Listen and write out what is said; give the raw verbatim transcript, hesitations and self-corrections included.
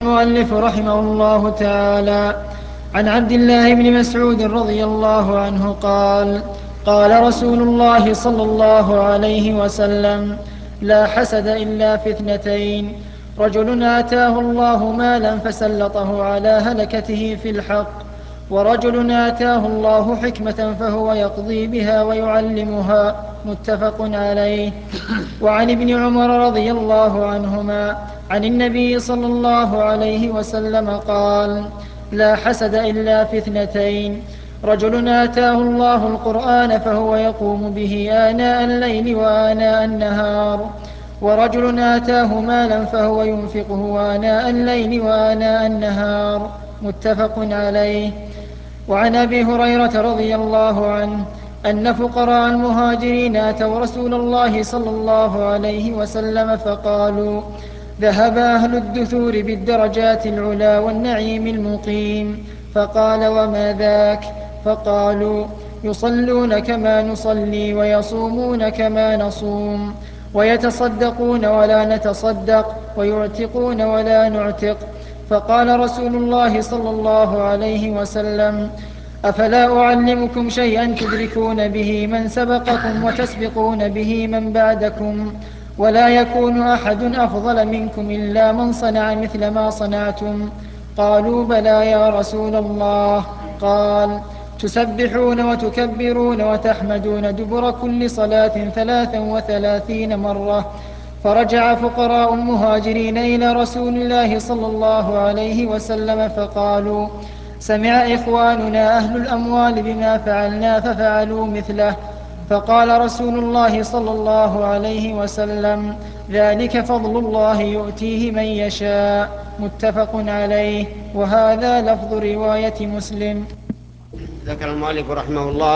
المؤلف رحمه الله تعالى: عن عبد الله بن مسعود رضي الله عنه قال: قال رسول الله صلى الله عليه وسلم: لا حسد إلا في اثنتين: رجل آتاه الله مالا فسلطه على هلكته في الحق، ورجل آتاه الله حكمة فهو يقضي بها ويعلمها. متفق عليه. وعن ابن عمر رضي الله عنهما عن النبي صلى الله عليه وسلم قال: لا حسد إلا في اثنتين: رجل آتاه الله القرآن فهو يقوم به آناء الليل وآناء النهار، ورجل آتاه مالا فهو ينفقه آناء الليل وآناء النهار. متفق عليه. وعن أبي هريرة رضي الله عنه أن فقراء المهاجرين أتوا رسول الله صلى الله عليه وسلم فقالوا: ذهب أهل الدثور بالدرجات العلا والنعيم المقيم. فقال: وما ذاك؟ فقالوا: يصلون كما نصلي، ويصومون كما نصوم، ويتصدقون ولا نتصدق، ويعتقون ولا نعتق. فقال رسول الله صلى الله عليه وسلم: أفلا أعلمكم شيئا تدركون به من سبقكم وتسبقون به من بعدكم، ولا يكون أحد أفضل منكم إلا من صنع مثل ما صنعتم؟ قالوا: بلى يا رسول الله. قال: تسبحون وتكبرون وتحمدون دبر كل صلاة ثلاثا وثلاثين مرة. فرجع فقراء المهاجرين إلى رسول الله صلى الله عليه وسلم فقالوا: سمع إخواننا أهل الأموال بما فعلنا ففعلوا مثله. فقال رسول الله صلى الله عليه وسلم: ذلك فضل الله يؤتيه من يشاء. متفق عليه. وهذا لفظ رواية مسلم. ذكر المؤلف رحمه الله